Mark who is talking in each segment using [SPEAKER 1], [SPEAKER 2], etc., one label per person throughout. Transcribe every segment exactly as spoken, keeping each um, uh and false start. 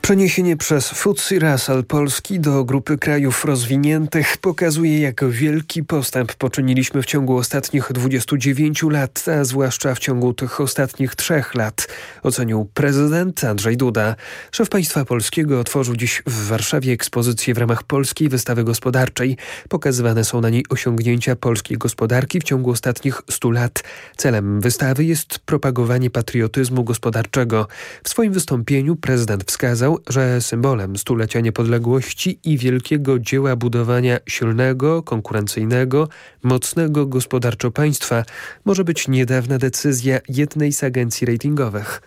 [SPEAKER 1] Przeniesienie przez F T S E Russell Polski do grupy krajów rozwiniętych pokazuje, jak wielki postęp poczyniliśmy w ciągu ostatnich dwudziestu dziewięciu lat, a zwłaszcza w ciągu tych ostatnich trzech lat, ocenił prezydent Andrzej Duda. Szef państwa polskiego otworzył dziś w Warszawie ekspozycję w ramach Polskiej Wystawy Gospodarczej. Pokazywane są na niej osiągnięcia polskiej gospodarki w ciągu ostatnich stu lat. Celem wystawy jest propagowanie patriotyzmu gospodarczego. W swoim wystąpieniu prezydent wskazał, że symbolem stulecia niepodległości i wielkiego dzieła budowania silnego, konkurencyjnego, mocnego gospodarczo państwa może być niedawna decyzja jednej z agencji ratingowych.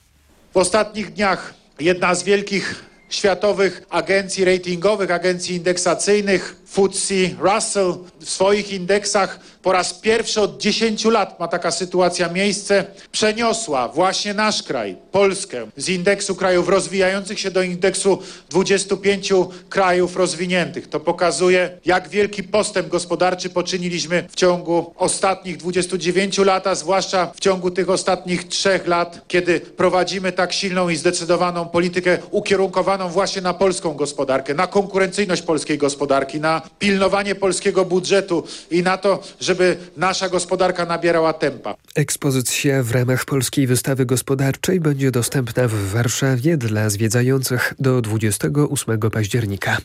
[SPEAKER 2] W ostatnich dniach jedna z wielkich światowych agencji ratingowych, agencji indeksacyjnych, F T S E Russell, w swoich indeksach po raz pierwszy od dziesięciu lat ma taka sytuacja miejsce, przeniosła właśnie nasz kraj, Polskę, z indeksu krajów rozwijających się do indeksu dwudziestu pięciu krajów rozwiniętych. To pokazuje, jak wielki postęp gospodarczy poczyniliśmy w ciągu ostatnich dwudziestu dziewięciu lat, a zwłaszcza w ciągu tych ostatnich trzech lat, kiedy prowadzimy tak silną i zdecydowaną politykę ukierunkowaną właśnie na polską gospodarkę, na konkurencyjność polskiej gospodarki, na pilnowanie polskiego budżetu i na to, żeby nasza gospodarka nabierała tempa.
[SPEAKER 1] Ekspozycja w ramach Polskiej Wystawy Gospodarczej będzie dostępna w Warszawie dla zwiedzających do dwudziestego ósmego października.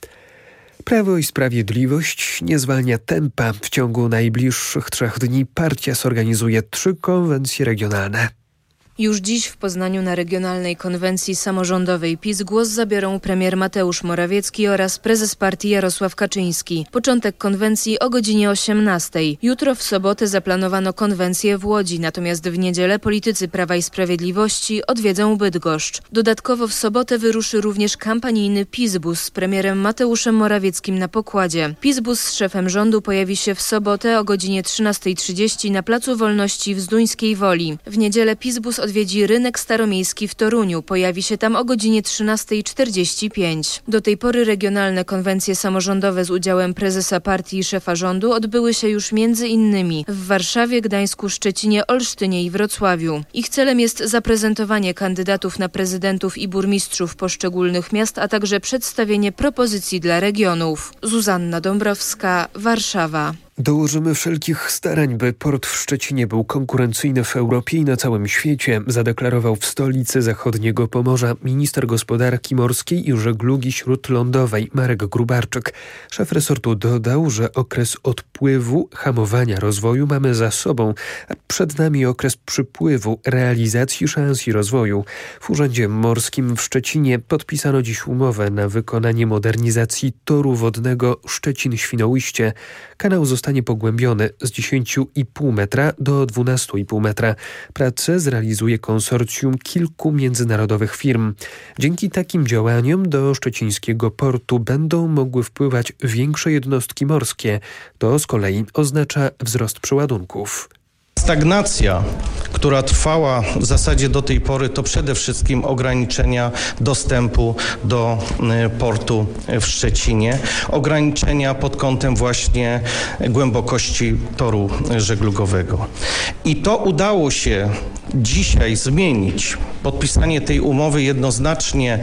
[SPEAKER 1] Prawo i Sprawiedliwość nie zwalnia tempa. W ciągu najbliższych trzech dni partia zorganizuje trzy konwencje regionalne.
[SPEAKER 3] Już dziś w Poznaniu na Regionalnej Konwencji Samorządowej PiS głos zabiorą premier Mateusz Morawiecki oraz prezes partii Jarosław Kaczyński. Początek konwencji o godzinie osiemnastej. Jutro w sobotę zaplanowano konwencję w Łodzi, natomiast w niedzielę politycy Prawa i Sprawiedliwości odwiedzą Bydgoszcz. Dodatkowo w sobotę wyruszy również kampanijny PiS-bus z premierem Mateuszem Morawieckim na pokładzie. PiS-bus z szefem rządu pojawi się w sobotę o godzinie trzynastej trzydzieści na Placu Wolności w Zduńskiej Woli. W niedzielę PiS-bus odwiedzi rynek staromiejski w Toruniu. Pojawi się tam o godzinie trzynastej czterdzieści pięć. Do tej pory regionalne konwencje samorządowe z udziałem prezesa partii i szefa rządu odbyły się już między innymi w Warszawie, Gdańsku, Szczecinie, Olsztynie i Wrocławiu. Ich celem jest zaprezentowanie kandydatów na prezydentów i burmistrzów poszczególnych miast, a także przedstawienie propozycji dla regionów. Zuzanna Dąbrowska, Warszawa.
[SPEAKER 1] Dołożymy wszelkich starań, by port w Szczecinie był konkurencyjny w Europie i na całym świecie, zadeklarował w stolicy zachodniego Pomorza minister gospodarki morskiej i żeglugi śródlądowej Marek Gróbarczyk. Szef resortu dodał, że okres odpływu, hamowania rozwoju mamy za sobą, a przed nami okres przypływu, realizacji szans i rozwoju. W Urzędzie Morskim w Szczecinie podpisano dziś umowę na wykonanie modernizacji toru wodnego Szczecin-Świnoujście. Kanał został zostanie pogłębiony z dziesięciu i pół metra do dwunastu i pół metra. Pracę zrealizuje konsorcjum kilku międzynarodowych firm. Dzięki takim działaniom do szczecińskiego portu będą mogły wpływać większe jednostki morskie. To z kolei oznacza wzrost przeładunków.
[SPEAKER 4] Stagnacja, która trwała w zasadzie do tej pory, to przede wszystkim ograniczenia dostępu do portu w Szczecinie. Ograniczenia pod kątem właśnie głębokości toru żeglugowego. I to udało się dzisiaj zmienić. Podpisanie tej umowy jednoznacznie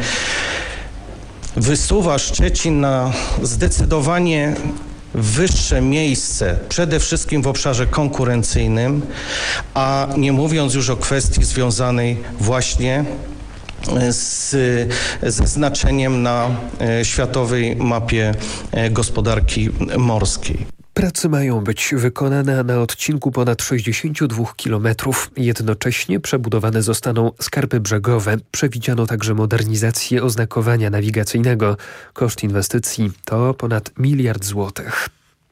[SPEAKER 4] wysuwa Szczecin na zdecydowanie wyższe miejsce, przede wszystkim w obszarze konkurencyjnym, a nie mówiąc już o kwestii związanej właśnie z, ze znaczeniem na światowej mapie gospodarki morskiej.
[SPEAKER 1] Prace mają być wykonane na odcinku ponad sześćdziesięciu dwóch kilometrów. Jednocześnie przebudowane zostaną skarpy brzegowe. Przewidziano także modernizację oznakowania nawigacyjnego. Koszt inwestycji to ponad miliard złotych.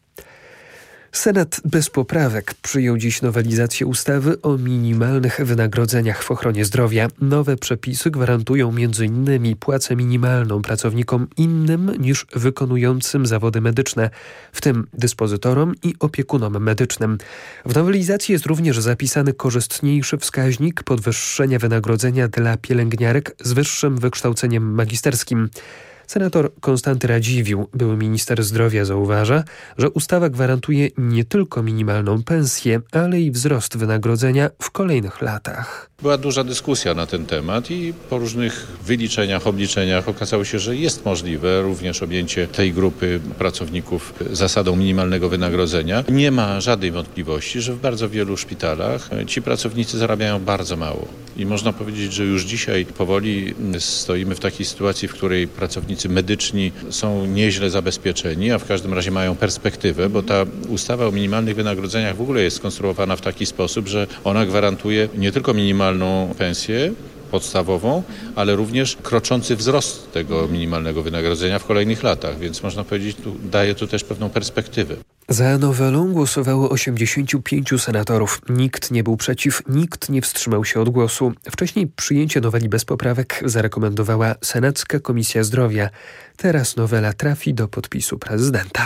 [SPEAKER 1] Senat bez poprawek przyjął dziś nowelizację ustawy o minimalnych wynagrodzeniach w ochronie zdrowia. Nowe przepisy gwarantują między innymi płacę minimalną pracownikom innym niż wykonującym zawody medyczne, w tym dyspozytorom i opiekunom medycznym. W nowelizacji jest również zapisany korzystniejszy wskaźnik podwyższenia wynagrodzenia dla pielęgniarek z wyższym wykształceniem magisterskim. Senator Konstanty Radziwiłł, były minister zdrowia, zauważa, że ustawa gwarantuje nie tylko minimalną pensję, ale i wzrost wynagrodzenia w kolejnych latach.
[SPEAKER 5] Była duża dyskusja na ten temat i po różnych wyliczeniach, obliczeniach okazało się, że jest możliwe również objęcie tej grupy pracowników zasadą minimalnego wynagrodzenia. Nie ma żadnej wątpliwości, że w bardzo wielu szpitalach ci pracownicy zarabiają bardzo mało. I można powiedzieć, że już dzisiaj powoli stoimy w takiej sytuacji, w której pracownicy medyczni są nieźle zabezpieczeni, a w każdym razie mają perspektywę, bo ta ustawa o minimalnych wynagrodzeniach w ogóle jest skonstruowana w taki sposób, że ona gwarantuje nie tylko minimalną pensję podstawową, ale również kroczący wzrost tego minimalnego wynagrodzenia w kolejnych latach, więc można powiedzieć, tu daje to też pewną perspektywę.
[SPEAKER 1] Za nowelą głosowało osiemdziesięciu pięciu senatorów. Nikt nie był przeciw, nikt nie wstrzymał się od głosu. Wcześniej przyjęcie noweli bez poprawek zarekomendowała Senacka Komisja Zdrowia. Teraz nowela trafi do podpisu prezydenta.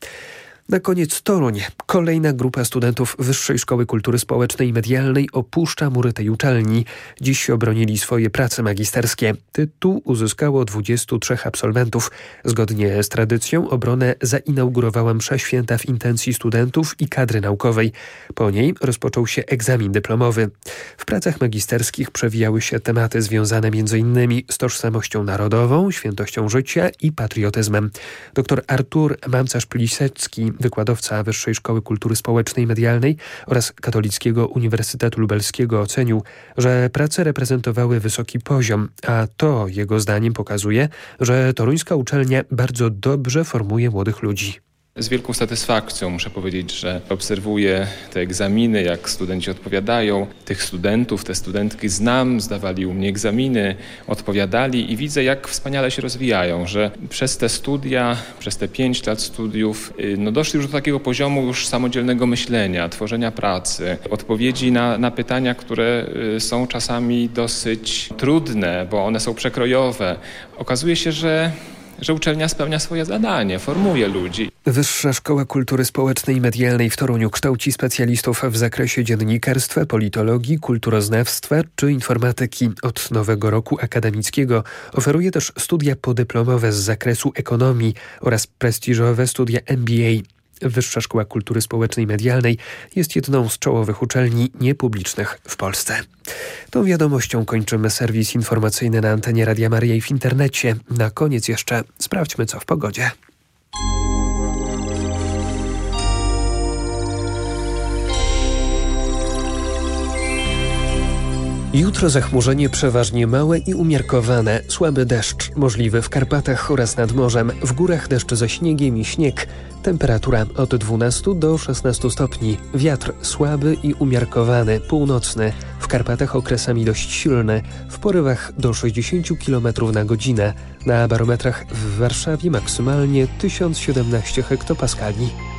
[SPEAKER 1] Na koniec Toruń. Kolejna grupa studentów Wyższej Szkoły Kultury Społecznej i Medialnej opuszcza mury tej uczelni. Dziś obronili swoje prace magisterskie. Tytuł uzyskało dwudziestu trzech absolwentów. Zgodnie z tradycją obronę zainaugurowała msza święta w intencji studentów i kadry naukowej. Po niej rozpoczął się egzamin dyplomowy. W pracach magisterskich przewijały się tematy związane m.in. z tożsamością narodową, świętością życia i patriotyzmem. Dr Artur Mamcarz-Plisecki, wykładowca Wyższej Szkoły Kultury Społecznej i Medialnej oraz Katolickiego Uniwersytetu Lubelskiego, ocenił, że prace reprezentowały wysoki poziom, a to jego zdaniem pokazuje, że toruńska uczelnia bardzo dobrze formuje młodych ludzi.
[SPEAKER 6] Z wielką satysfakcją muszę powiedzieć, że obserwuję te egzaminy, jak studenci odpowiadają. Tych studentów, te studentki znam, zdawali u mnie egzaminy, odpowiadali i widzę, jak wspaniale się rozwijają, że przez te studia, przez te pięć lat studiów no doszli już do takiego poziomu już samodzielnego myślenia, tworzenia pracy, odpowiedzi na, na pytania, które są czasami dosyć trudne, bo one są przekrojowe. Okazuje się, że że uczelnia spełnia swoje zadanie, formuje ludzi.
[SPEAKER 1] Wyższa Szkoła Kultury Społecznej i Medialnej w Toruniu kształci specjalistów w zakresie dziennikarstwa, politologii, kulturoznawstwa czy informatyki. Od nowego roku akademickiego oferuje też studia podyplomowe z zakresu ekonomii oraz prestiżowe studia M B A. Wyższa Szkoła Kultury Społecznej i Medialnej jest jedną z czołowych uczelni niepublicznych w Polsce. Tą wiadomością kończymy serwis informacyjny na antenie Radia Maryja i w internecie. Na koniec jeszcze sprawdźmy, co w pogodzie. Jutro zachmurzenie przeważnie małe i umiarkowane, słaby deszcz, możliwy w Karpatach oraz nad morzem, w górach deszcz ze śniegiem i śnieg. Temperatura od dwunastu do szesnastu stopni, wiatr słaby i umiarkowany, północny, w Karpatach okresami dość silny, w porywach do sześćdziesięciu kilometrów na godzinę, na barometrach w Warszawie maksymalnie tysiąc siedemnaście hektopaskali.